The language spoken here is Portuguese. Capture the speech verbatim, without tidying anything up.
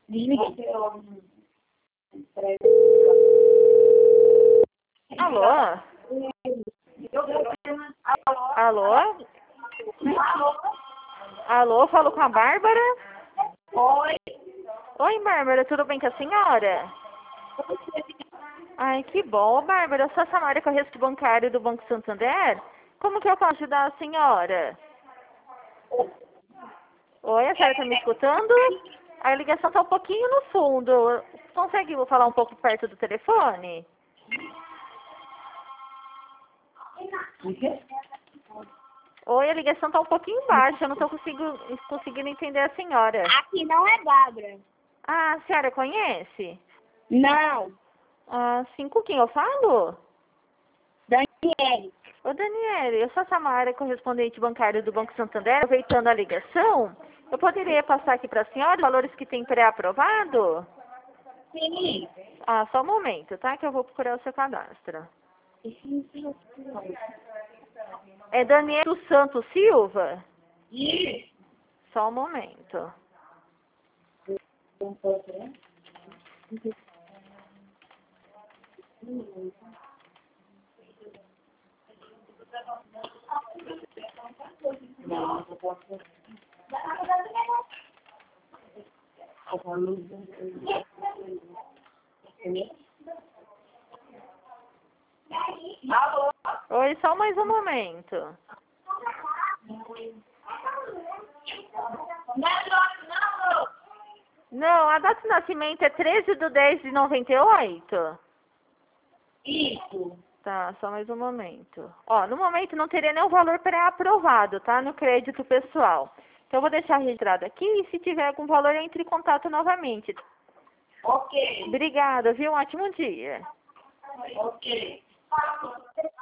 Alô? Alô? Alô, falo com a Bárbara? Oi. Oi, Bárbara, tudo bem com a senhora? Ai, que bom. Ô, Bárbara, eu sou a Samara, corretor bancário do Banco Santander. Como que eu posso ajudar a senhora? Oi, a senhora está me escutando? A ligação está um pouquinho no fundo. Consegue falar um pouco perto do telefone? Oi, a ligação está um pouquinho baixa. Eu não estou conseguindo, conseguindo entender a senhora. Aqui não é Bárbara. Ah, a senhora conhece? Não. Ah, sim, com quem eu falo? Daniele. Ô, Daniele, eu sou a Samara, correspondente bancário do Banco Santander. Aproveitando a ligação, eu poderia passar aqui para a senhora os valores que tem pré-aprovado? Sim. Ah, só um momento, tá? Que eu vou procurar o seu cadastro. É Daniele dos Santos Silva? Isso. Só um momento. Alô? Oi, só mais um momento. Não, Não, a data de nascimento é treze de dez de noventa e oito? Isso. Tá, só mais um momento. Ó, no momento não teria nenhum valor pré-aprovado, tá? No crédito pessoal. Então eu vou deixar registrado aqui e se tiver algum valor, entre em contato novamente. Ok. Obrigada, viu? Um ótimo dia. Ok.